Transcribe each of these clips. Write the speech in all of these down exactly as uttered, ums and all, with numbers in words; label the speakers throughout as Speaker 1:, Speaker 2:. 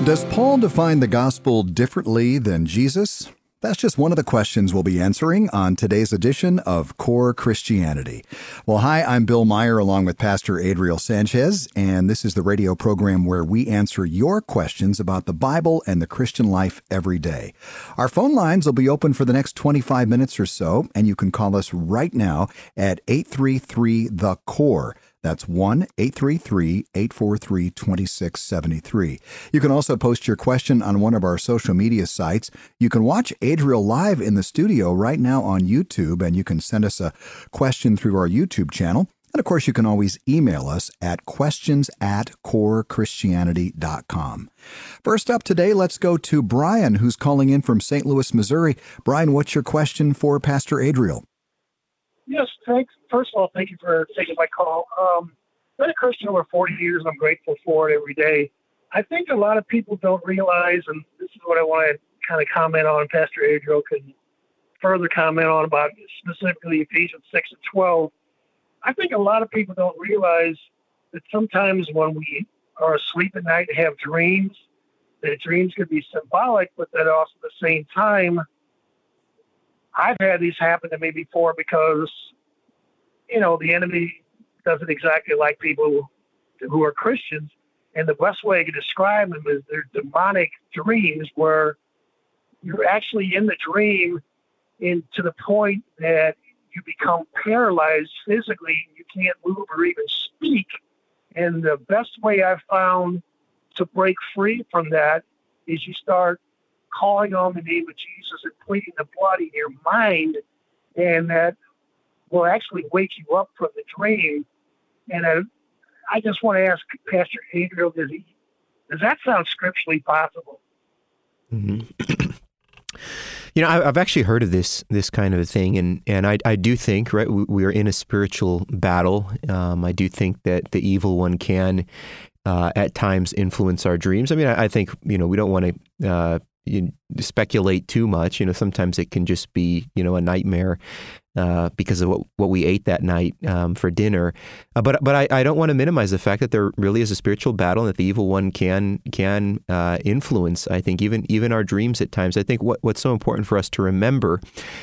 Speaker 1: Does Paul define the gospel differently than Jesus? That's just one of the questions we'll be answering on today's edition of Core Christianity. Well, hi, I'm Bill Meyer along with Pastor Adriel Sanchez, and this is the radio program where we answer your questions about the Bible and the Christian life every day. Our phone lines will be open for the next twenty-five minutes or so, and you can call us right now at eight three three, the core. That's one eight three three, eight four three, two six seven three. You can also post your question on one of our social media sites. You can watch Adriel live in the studio right now on YouTube, and you can send us a question through our YouTube channel. And of course, you can always email us at questions at core christianity dot com. First up today, let's go to Brian, who's calling in from Saint Louis, Missouri. Brian, what's your question for Pastor Adriel?
Speaker 2: Yes, thanks. First of all, thank you for taking my call. Um, I've been a Christian over forty years. I'm grateful for it every day. I think a lot of people don't realize, and this is what I want to kind of comment on, Pastor Adriel can further comment on about specifically Ephesians six and twelve. I think a lot of people don't realize that sometimes when we are asleep at night and have dreams, that dreams can be symbolic, but that also at the same time, I've had these happen to me before because, you know, the enemy doesn't exactly like people who are Christians. And the best way I can describe them is they're demonic dreams where you're actually in the dream in, to the point that you become paralyzed physically. You can't move or even speak. And the best way I've found to break free from that is you start calling on the name of Jesus and pleading the blood in your mind, and that will actually wake you up from the dream. And I, I just want to ask Pastor Adriel, does, he, does that sound scripturally possible?
Speaker 3: Mm-hmm. You know, I've actually heard of this this kind of a thing, and, and I, I do think, right, we, we are in a spiritual battle. Um, I do think that the evil one can uh, at times influence our dreams. I mean, I, I think, you know, we don't want to uh, you speculate too much. You know, sometimes it can just be, you know, a nightmare uh, because of what, what we ate that night um, for dinner. Uh, but but I, I don't want to minimize the fact that there really is a spiritual battle and that the evil one can can uh, influence, I think, even even our dreams at times. I think what, what's so important for us to remember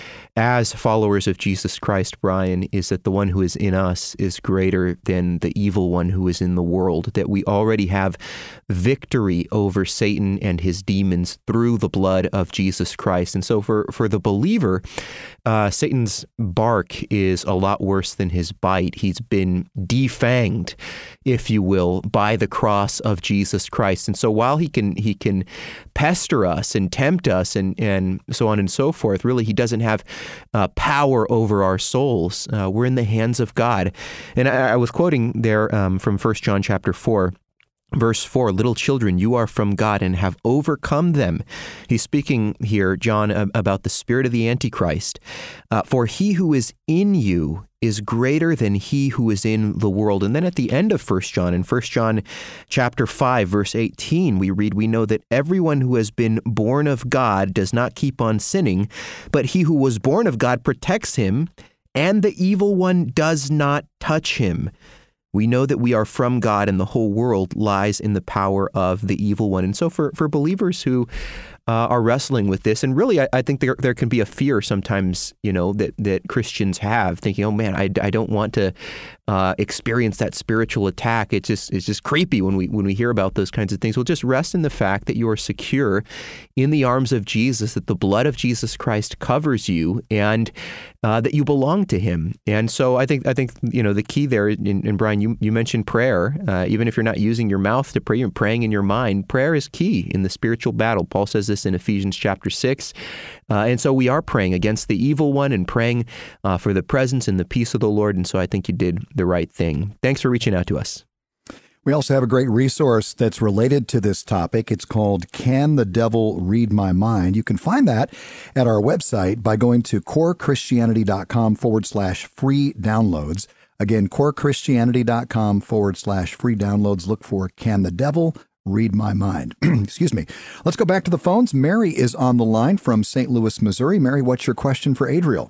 Speaker 3: as followers of Jesus Christ, Brian, is that the one who is in us is greater than the evil one who is in the world, that we already have victory over Satan and his demons through the blood of Jesus Christ. And so for, for the believer, uh, Satan's bark is a lot worse than his bite. He's been defanged, if you will, by the cross of Jesus Christ. And so while he can he can pester us and tempt us and, and so on and so forth, really he doesn't have Uh, power over our souls. Uh, we're in the hands of God. And I, I was quoting there um, from First John chapter four, verse four, little children, you are from God and have overcome them. He's speaking here, John, about the spirit of the Antichrist. Uh, For he who is in you is greater than he who is in the world. And then at the end of First John, in First John chapter five, verse eighteen, we read, we know that everyone who has been born of God does not keep on sinning, but he who was born of God protects him, and the evil one does not touch him. We know that we are from God and the whole world lies in the power of the evil one. And so for, for believers who uh, are wrestling with this, and really I, I think there there can be a fear sometimes, you know, that, that Christians have, thinking, oh man, I, I don't want to uh, experience that spiritual attack. It's just it's just creepy when we when we hear about those kinds of things. Well, just rest in the fact that you are secure in the arms of Jesus, that the blood of Jesus Christ covers you, and uh, that you belong to him. And so I think I think you know the key there, and, and Brian, you you mentioned prayer. Uh, even if you're not using your mouth to pray, you're praying in your mind. Prayer is key in the spiritual battle. Paul says this in Ephesians chapter six. Uh, and so we are praying against the evil one and praying uh, for the presence and the peace of the Lord. And so I think you did the right thing. Thanks for reaching out to us.
Speaker 1: We also have a great resource that's related to this topic. It's called Can the Devil Read My Mind? You can find that at our website by going to corechristianity.com forward slash free downloads. Again, corechristianity.com forward slash free downloads. Look for Can the Devil Read My Mind? Excuse me. Let's go back to the phones. Mary is on the line from Saint Louis, Missouri. Mary, what's your question for Adriel?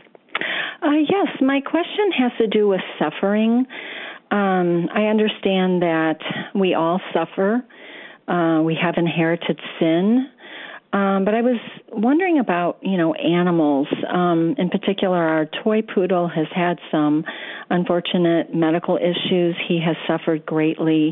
Speaker 4: Uh, yes, my question has to do with suffering. Um, I understand that we all suffer, uh, we have inherited sin. Um, but I was wondering about, you know, animals. Um, in particular, our toy poodle has had some unfortunate medical issues. He has suffered greatly.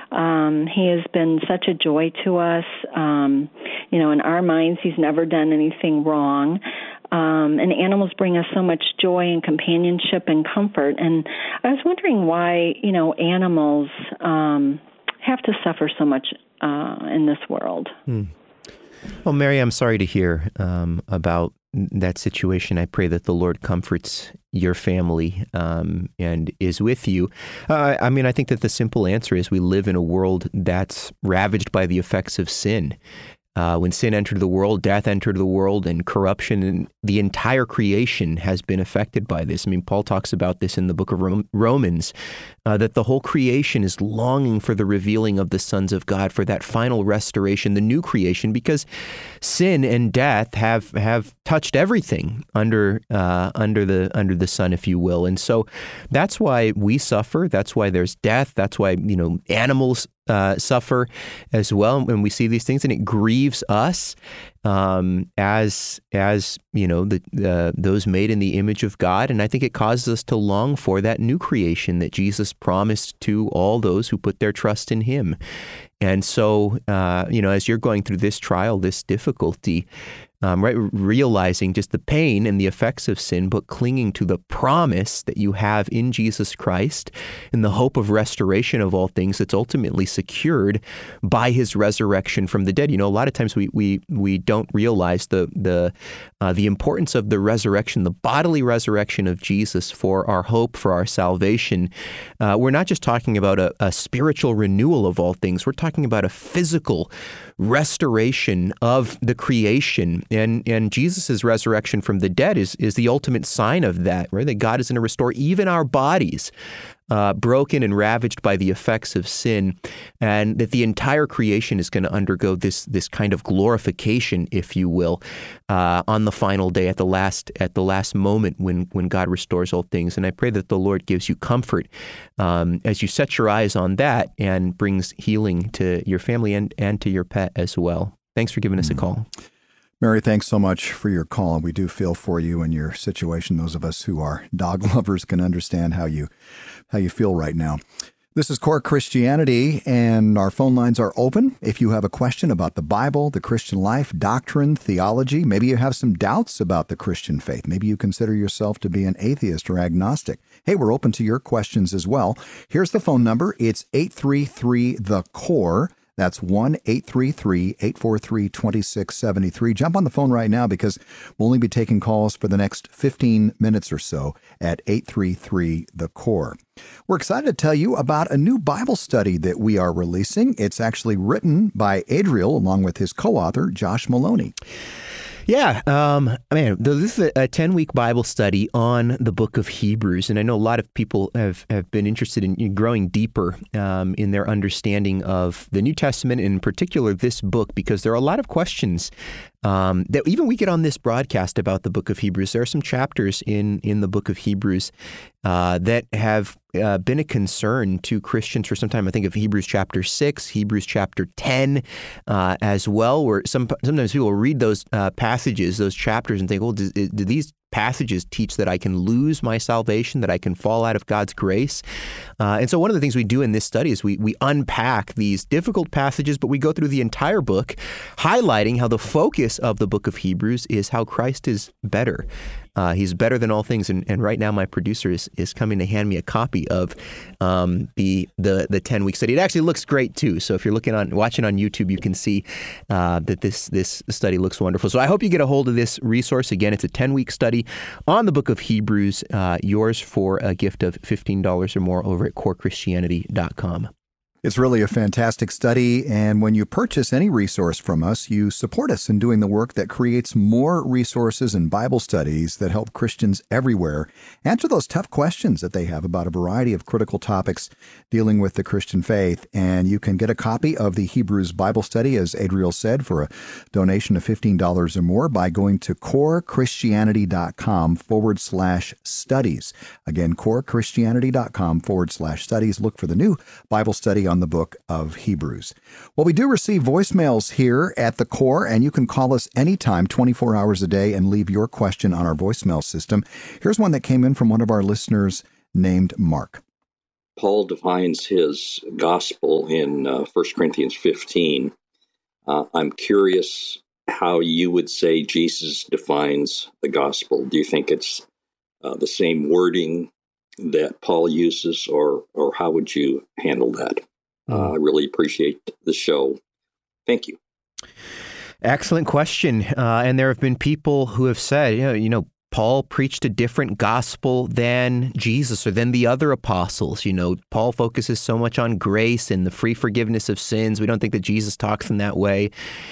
Speaker 4: Um, he has been such a joy to us. Um, you know, in our minds, he's never done anything wrong. Um, and animals bring us so much joy and companionship and comfort. And I was wondering why, you know, animals um, have to suffer so much uh, in this world.
Speaker 3: Hmm. Well, Mary, I'm sorry to hear um, about that situation. I pray that the Lord comforts your family um, and is with you. Uh, I mean, I think that the simple answer is we live in a world that's ravaged by the effects of sin. Uh, when sin entered the world, death entered the world, and corruption, and the entire creation has been affected by this. I mean, Paul talks about this in the book of Romans, uh, that the whole creation is longing for the revealing of the sons of God, for that final restoration, the new creation, because sin and death have have touched everything under uh, under the under the sun, if you will. And so that's why we suffer. That's why there's death. That's why, you know, animals Uh, suffer as well when we see these things, and it grieves us um, as as you know the uh, those made in the image of God, and I think it causes us to long for that new creation that Jesus promised to all those who put their trust in Him. And so, uh, you know, as you're going through this trial, this difficulty, um, right, realizing just the pain and the effects of sin, but clinging to the promise that you have in Jesus Christ, in the hope of restoration of all things that's ultimately secured by His resurrection from the dead. You know, a lot of times we we we don't realize the the uh, the importance of the resurrection, the bodily resurrection of Jesus for our hope, for our salvation. Uh, we're not just talking about a, a spiritual renewal of all things. We're talking about a physical restoration of the creation. And and Jesus' resurrection from the dead is, is the ultimate sign of that, right? That God is going to restore even our bodies, uh, broken and ravaged by the effects of sin, and that the entire creation is going to undergo this this kind of glorification, if you will, uh, on the final day, at the last at the last moment when when God restores all things. And I pray that the Lord gives you comfort um, as you set your eyes on that and brings healing to your family and, and to your pet as well. Thanks for giving us a call.
Speaker 1: Mary, thanks so much for your call. We do feel for you and your situation. Those of us who are dog lovers can understand how you how you feel right now. This is Core Christianity, and our phone lines are open. If you have a question about the Bible, the Christian life, doctrine, theology, maybe you have some doubts about the Christian faith. Maybe you consider yourself to be an atheist or agnostic. Hey, we're open to your questions as well. Here's the phone number. It's eight three three, the core. That's one eight three three, eight four three, two six seven three. Jump on the phone right now because we'll only be taking calls for the next fifteen minutes or so at eight three three, the core. We're excited to tell you about a new Bible study that we are releasing. It's actually written by Adriel along with his co-author, Josh Maloney.
Speaker 3: Yeah, um, man, this is a ten-week Bible study on the book of Hebrews, and I know a lot of people have, have been interested in growing deeper um, in their understanding of the New Testament, and in particular this book, because there are a lot of questions um, that even we get on this broadcast about the book of Hebrews. There are some chapters in, in the book of Hebrews uh, that have uh, been a concern to Christians for some time. I think of Hebrews chapter six, Hebrews chapter ten uh, as well, where some, sometimes people read those uh, passages, those chapters, and think, well, do, do these passages teach that I can lose my salvation, that I can fall out of God's grace? Uh, and so one of the things we do in this study is we we unpack these difficult passages, but we go through the entire book, highlighting how the focus of the book of Hebrews is how Christ is better. Uh, he's better than all things, and, and right now my producer is, is coming to hand me a copy of um, the the the ten week study. It actually looks great too. So if you're looking on watching on YouTube, you can see uh, that this this study looks wonderful. So I hope you get a hold of this resource. Again, it's a ten week study on the book of Hebrews. Uh, yours for a gift of fifteen dollars or more over at core christianity dot com.
Speaker 1: It's really a fantastic study, and when you purchase any resource from us, you support us in doing the work that creates more resources and Bible studies that help Christians everywhere answer those tough questions that they have about a variety of critical topics dealing with the Christian faith. And you can get a copy of the Hebrews Bible study, as Adriel said, for a donation of fifteen dollars or more by going to core christianity dot com forward slash studies. Again, core christianity dot com forward slash studies. Look for the new Bible study on on the book of Hebrews. Well, we do receive voicemails here at the Core, and you can call us anytime, twenty-four hours a day, and leave your question on our voicemail system. Here's one that came in from one of our listeners named Mark.
Speaker 5: Paul defines his gospel in uh, First Corinthians fifteen. Uh, I'm curious how you would say Jesus defines the gospel. Do you think it's uh, the same wording that Paul uses, or or how would you handle that? Uh, I really appreciate the show. Thank you.
Speaker 3: Excellent question. Uh, and there have been people who have said, you know, you know, Paul preached a different gospel than Jesus or than the other apostles. You know, Paul focuses so much on grace and the free forgiveness of sins. We don't think that Jesus talks in that way.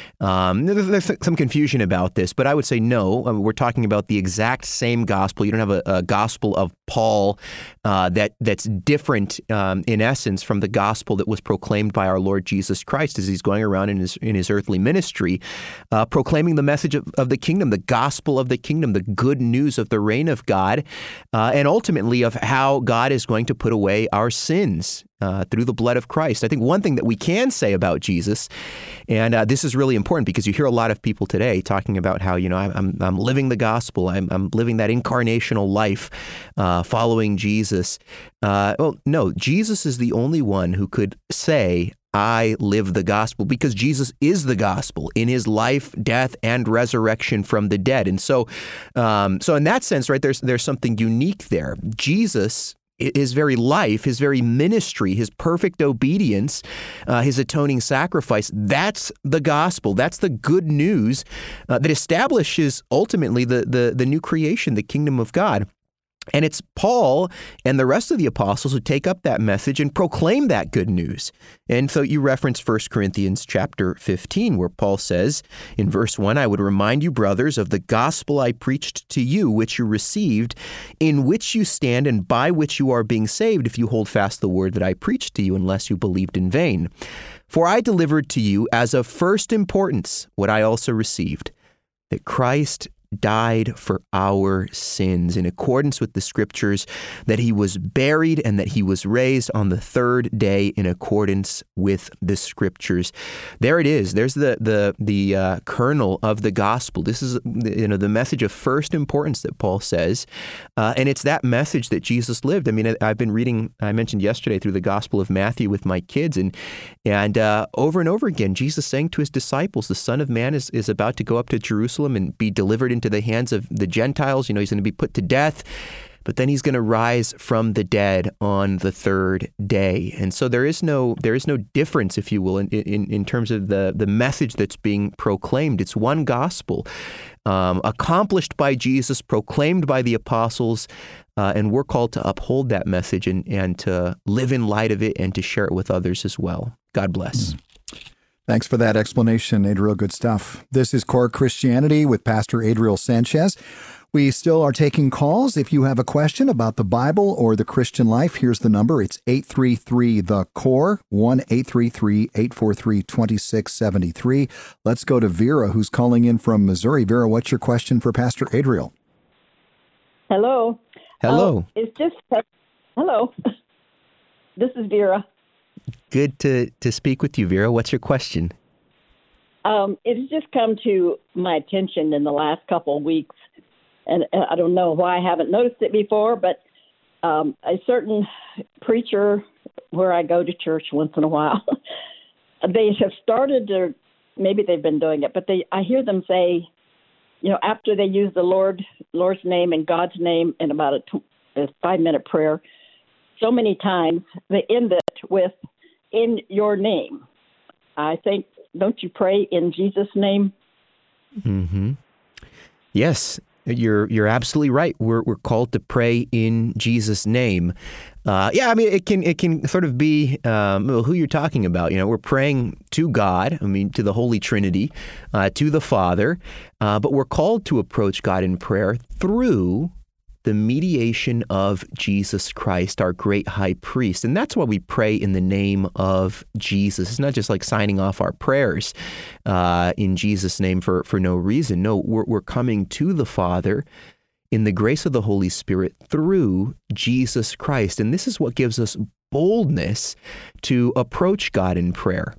Speaker 3: Um, there's, there's some confusion about this, but I would say no. I mean, we're talking about the exact same gospel. You don't have a, a gospel of Paul uh, that that's different um, in essence from the gospel that was proclaimed by our Lord Jesus Christ as he's going around in his in his earthly ministry, uh, proclaiming the message of, of the kingdom, the gospel of the kingdom, the good news of the reign of God, uh, and ultimately of how God is going to put away our sins uh, through the blood of Christ. I think one thing that we can say about Jesus, and uh, this is really important because you hear a lot of people today talking about how, you know, I'm I'm living the gospel, I'm I'm living that incarnational life, uh, following Jesus. Uh, well, no, Jesus is the only one who could say, I live the gospel, because Jesus is the gospel in his life, death, and resurrection from the dead. And so, um, so in that sense, right, there's there's something unique there. Jesus, his very life, his very ministry, his perfect obedience, uh, his atoning sacrifice, that's the gospel. That's the good news uh, that establishes ultimately the, the the new creation, the kingdom of God. And it's Paul and the rest of the apostles who take up that message and proclaim that good news. And so you reference First Corinthians chapter fifteen, where Paul says in verse one, I would remind you, brothers, of the gospel I preached to you, which you received, in which you stand and by which you are being saved, if you hold fast the word that I preached to you, unless you believed in vain. For I delivered to you as of first importance what I also received, that Christ died for our sins in accordance with the scriptures, that he was buried and that he was raised on the third day in accordance with the scriptures. There it is. There's the the the uh, kernel of the gospel. This is, you know, the message of first importance that Paul says, uh, and it's that message that Jesus lived. I mean, I've been reading, I mentioned yesterday, through the Gospel of Matthew with my kids, and and uh, over and over again, Jesus saying to his disciples, the Son of Man is, is about to go up to Jerusalem and be delivered into the hands of the Gentiles. You know, he's going to be put to death, but then he's going to rise from the dead on the third day. And so there is no there is no difference, if you will, in in, in terms of the, the message that's being proclaimed. It's one gospel, um, accomplished by Jesus, proclaimed by the apostles, uh, and we're called to uphold that message and, and to live in light of it and to share it with others as well. God bless.
Speaker 1: Mm. Thanks for that explanation, Adriel. Good stuff. This is Core Christianity with Pastor Adriel Sanchez. We still are taking calls. If you have a question about the Bible or the Christian life, here's the number. It's eight three three the core, one eight three three, eight four three, two six seven three. Let's go to Vera, who's calling in from Missouri. Vera, what's your question for Pastor Adriel?
Speaker 6: Hello.
Speaker 3: Hello.
Speaker 6: Uh, it's just, hello. This is Vera.
Speaker 3: Good to, to speak with you, Vera. What's your question?
Speaker 6: Um, it's just come to my attention in the last couple of weeks, and I don't know why I haven't noticed it before, but um, a certain preacher where I go to church once in a while, they have started to, maybe they've been doing it, but they I hear them say, you know, after they use the Lord, Lord's name and God's name in about a, a five-minute prayer, so many times they end it with, in your name. I think, don't you pray in Jesus' name?
Speaker 3: Mm-hmm. Yes, you're you're absolutely right. We're we're called to pray in Jesus' name. Uh, yeah, I mean, it can it can sort of be um, who you're talking about. You know, we're praying to God. I mean, to the Holy Trinity, uh, to the Father, uh, but we're called to approach God in prayer through the mediation of Jesus Christ, our great high priest. And that's why we pray in the name of Jesus. It's not just like signing off our prayers uh, in Jesus' name for, for no reason. No, we're, we're coming to the Father in the grace of the Holy Spirit through Jesus Christ. And this is what gives us boldness to approach God in prayer.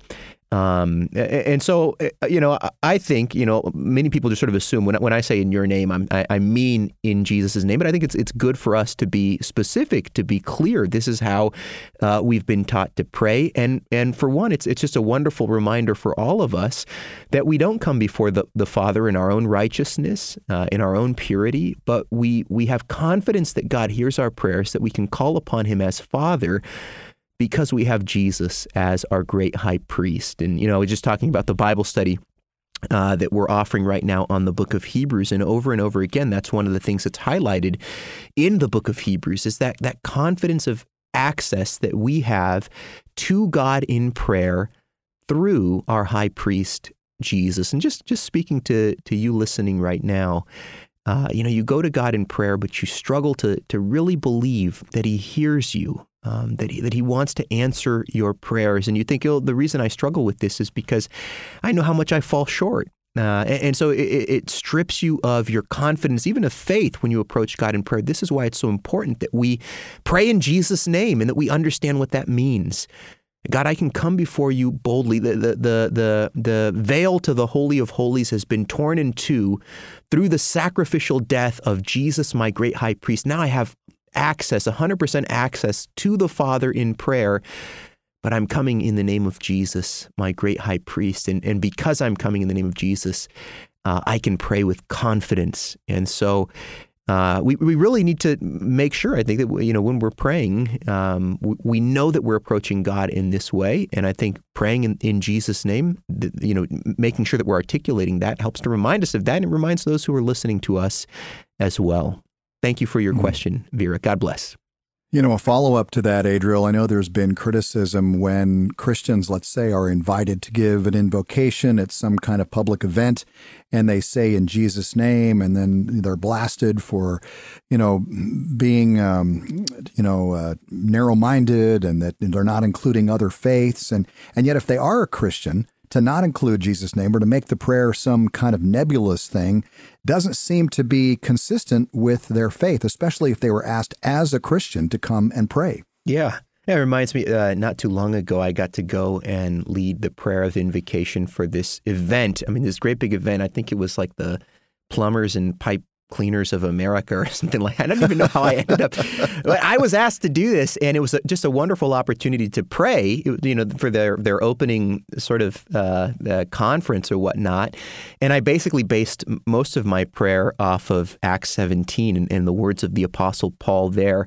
Speaker 3: Um, and so, you know, I think, you know, many people just sort of assume when when I say in your name, I'm, I, I mean in Jesus' name. But I think it's it's good for us to be specific, to be clear. This is how uh, we've been taught to pray. And and for one, it's it's just a wonderful reminder for all of us that we don't come before the, the Father in our own righteousness, uh, in our own purity, but we we have confidence that God hears our prayers, that we can call upon him as Father, because we have Jesus as our great high priest. And, you know, we're just talking about the Bible study uh, that we're offering right now on the book of Hebrews. And over and over again, that's one of the things that's highlighted in the book of Hebrews is that that confidence of access that we have to God in prayer through our high priest, Jesus. And just, just speaking to, to you listening right now, uh, you know, you go to God in prayer, but you struggle to, to really believe that he hears you. Um, that he, that he wants to answer your prayers. And you think, oh, the reason I struggle with this is because I know how much I fall short. Uh, and, and so it, it strips you of your confidence, even of faith, when you approach God in prayer. This is why it's so important that we pray in Jesus' name and that we understand what that means. God, I can come before you boldly. The, the, the, the, the veil to the Holy of Holies has been torn in two through the sacrificial death of Jesus, my great high priest. Now I have access, one hundred percent access to the Father in prayer, but I'm coming in the name of Jesus, my great high priest. And, and because I'm coming in the name of Jesus, uh, I can pray with confidence. And so uh, we, we really need to make sure, I think, that, you know, when we're praying, um, we, we know that we're approaching God in this way. And I think praying in, in Jesus' name, you know, making sure that we're articulating that helps to remind us of that, and it reminds those who are listening to us as well. Thank you for your question, Vera. God bless.
Speaker 1: You know, a follow-up to that, Adriel, I know there's been criticism when Christians, let's say, are invited to give an invocation at some kind of public event, and they say in Jesus' name, and then they're blasted for, you know, being, um, you know, uh, narrow-minded, and that they're not including other faiths. And, and yet if they are a Christian, to not include Jesus' name or to make the prayer some kind of nebulous thing doesn't seem to be consistent with their faith, especially if they were asked as a Christian to come and pray.
Speaker 3: Yeah. It reminds me, uh, not too long ago, I got to go and lead the prayer of invocation for this event. I mean, this great big event. I think it was like the Plumbers and Pipe Cleaners of America or something like that. I don't even know how I ended up. But I was asked to do this, and it was just a wonderful opportunity to pray, you know, for their, their opening sort of uh, uh, conference or whatnot. And I basically based most of my prayer off of Acts seventeen and, and the words of the Apostle Paul there,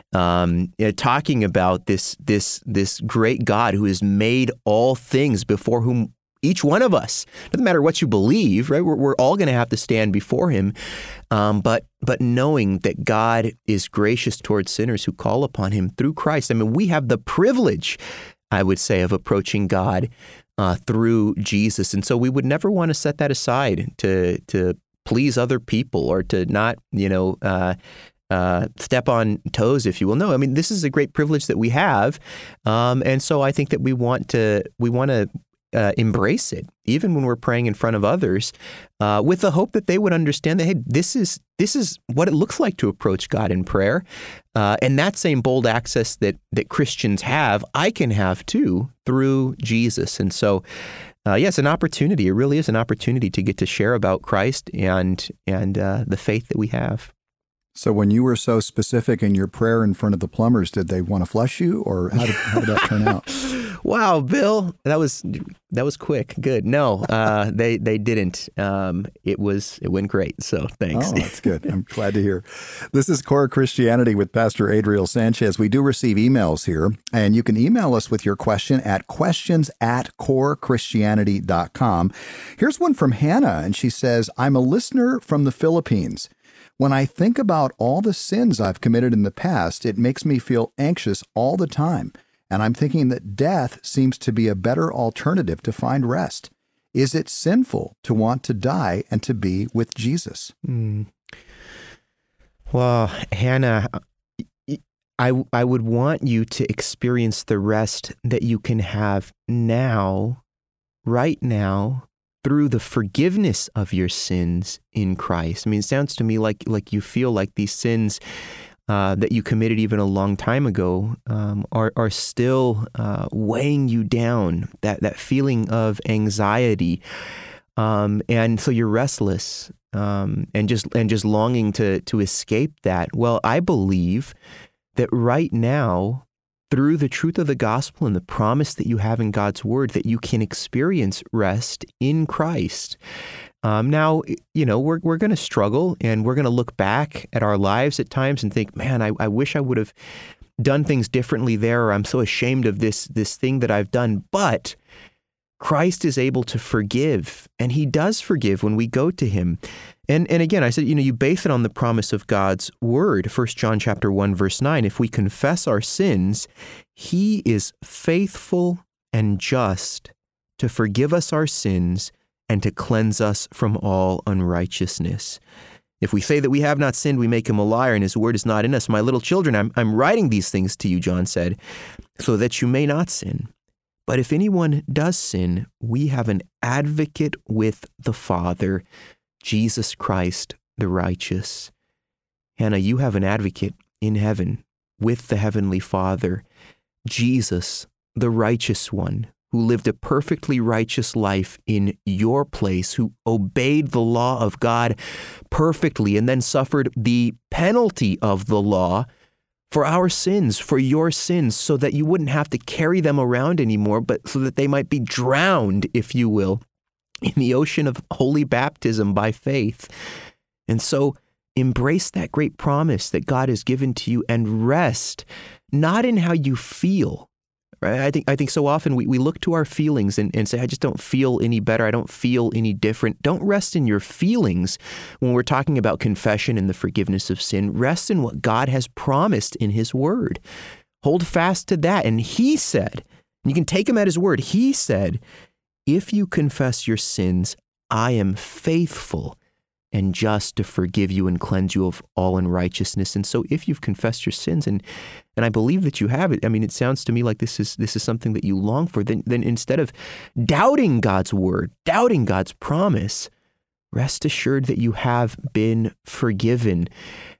Speaker 3: um, you know, talking about this this this great God who has made all things, before whom each one of us, doesn't matter what you believe, right? We're, we're all going to have to stand before him. Um, but but knowing that God is gracious towards sinners who call upon him through Christ. I mean, we have the privilege, I would say, of approaching God uh, through Jesus. And so we would never want to set that aside to to please other people or to not, you know, uh, uh, step on toes, if you will. No, I mean, this is a great privilege that we have. Um, and so I think that we want to we want to Uh, embrace it, even when we're praying in front of others, uh, with the hope that they would understand that, hey, this is this is what it looks like to approach God in prayer. Uh, and that same bold access that that Christians have, I can have too through Jesus. And so, uh, yes, yeah, it's an opportunity. It really is an opportunity to get to share about Christ and, and uh, the faith that we have.
Speaker 1: So when you were so specific in your prayer in front of the plumbers, did they want to flush you, or how did, how did that turn out?
Speaker 3: Wow, Bill, that was that was quick. Good. No, uh, they they didn't. Um, it was it went great. So thanks.
Speaker 1: Oh, that's good. I'm glad to hear. This is Core Christianity with Pastor Adriel Sanchez. We do receive emails here, and you can email us with your question at questions at core christianity dot com. Here's one from Hannah, and she says, "I'm a listener from the Philippines. When I think about all the sins I've committed in the past, it makes me feel anxious all the time. And I'm thinking that death seems to be a better alternative to find rest. Is it sinful to want to die and to be with Jesus?"
Speaker 3: Mm. Well, Hannah, I, I would want you to experience the rest that you can have now, right now, through the forgiveness of your sins in Christ. I mean, it sounds to me like like you feel like these sins uh, that you committed even a long time ago um, are are still uh, weighing you down. That that feeling of anxiety, um, and so you're restless um, and just and just longing to to escape that. Well, I believe that right now, through the truth of the gospel and the promise that you have in God's word, that you can experience rest in Christ. Um, now, you know, we're we're going to struggle, and we're going to look back at our lives at times and think, man, I, I wish I would have done things differently there, or I'm so ashamed of this this thing that I've done. But Christ is able to forgive, and he does forgive when we go to him. And and again, I said, you know, you base it on the promise of God's word. First John chapter one, verse nine, if we confess our sins, he is faithful and just to forgive us our sins and to cleanse us from all unrighteousness. If we say that we have not sinned, we make him a liar, and his word is not in us. My little children, I'm, I'm writing these things to you, John said, so that you may not sin. But if anyone does sin, we have an advocate with the Father, Jesus Christ, the righteous. Hannah, you have an advocate in heaven with the Heavenly Father, Jesus, the righteous one, who lived a perfectly righteous life in your place, who obeyed the law of God perfectly and then suffered the penalty of the law for our sins, for your sins, so that you wouldn't have to carry them around anymore, but so that they might be drowned, if you will, in the ocean of holy baptism by faith. And so embrace that great promise that God has given to you and rest, not in how you feel. Right? I think I think so often we, we look to our feelings and, and say, I just don't feel any better. I don't feel any different. Don't rest in your feelings when we're talking about confession and the forgiveness of sin. Rest in what God has promised in his word. Hold fast to that. And he said, and you can take him at his word, he said, if you confess your sins, I am faithful and just to forgive you and cleanse you of all unrighteousness. And so if you've confessed your sins, and and I believe that you have it, I mean, it sounds to me like this is this is something that you long for, then, then instead of doubting God's word, doubting God's promise, rest assured that you have been forgiven,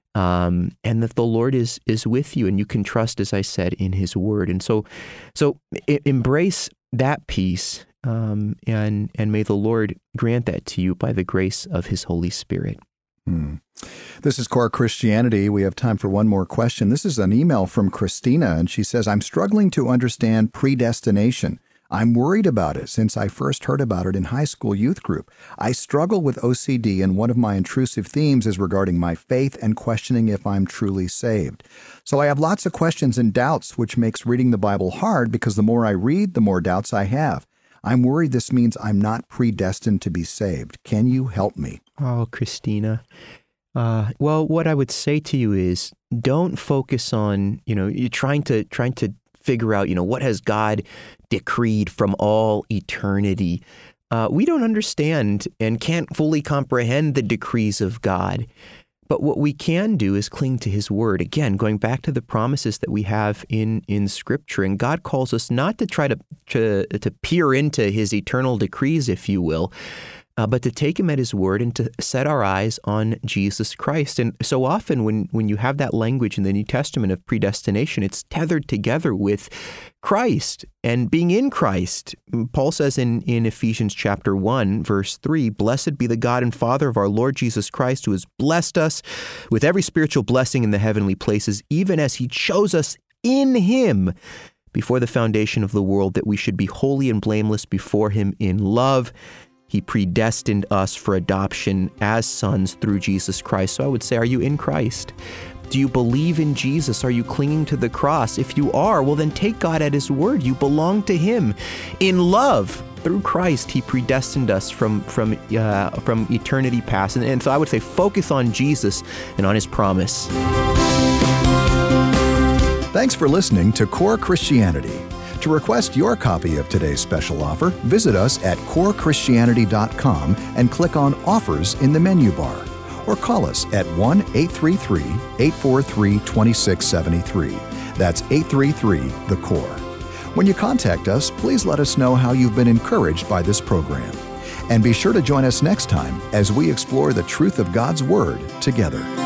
Speaker 3: um, and that the Lord is is with you, and you can trust, as I said, in his word. And so, so I- embrace that peace, um, and and may the Lord grant that to you by the grace of his Holy Spirit.
Speaker 1: Hmm. This is Core Christianity. We have time for one more question. This is an email from Christina, and she says, I'm struggling to understand predestination. I'm worried about it since I first heard about it in high school youth group. I struggle with O C D, and one of my intrusive themes is regarding my faith and questioning if I'm truly saved. So I have lots of questions and doubts, which makes reading the Bible hard because the more I read, the more doubts I have. I'm worried this means I'm not predestined to be saved. Can you help me?
Speaker 3: Oh, Christina. Uh, well, what I would say to you is don't focus on, you know, you're trying to trying to figure out, you know, what has God decreed from all eternity. Uh, we don't understand and can't fully comprehend the decrees of God. But what we can do is cling to his word. Again, going back to the promises that we have in, in Scripture. And God calls us not to try to, to, to peer into his eternal decrees, if you will, Uh, but to take him at his word and to set our eyes on Jesus Christ. And so often when, when you have that language in the New Testament of predestination, it's tethered together with Christ and being in Christ. Paul says in, in Ephesians chapter one, verse three, blessed be the God and Father of our Lord Jesus Christ, who has blessed us with every spiritual blessing in the heavenly places, even as he chose us in him before the foundation of the world, that we should be holy and blameless before him in love. He predestined us for adoption as sons through Jesus Christ. So I would say, are you in Christ? Do you believe in Jesus? Are you clinging to the cross? If you are, well, then take God at his word. You belong to him. In love, through Christ, he predestined us from from uh, from eternity past. And, and so I would say, focus on Jesus and on his promise.
Speaker 1: Thanks for listening to Core Christianity. To request your copy of today's special offer, visit us at core christianity dot com and click on Offers in the menu bar, or call us at one eight three three, eight four three, two six seven three. That's eight three three, the core. When you contact us, please let us know how you've been encouraged by this program. And be sure to join us next time as we explore the truth of God's Word together.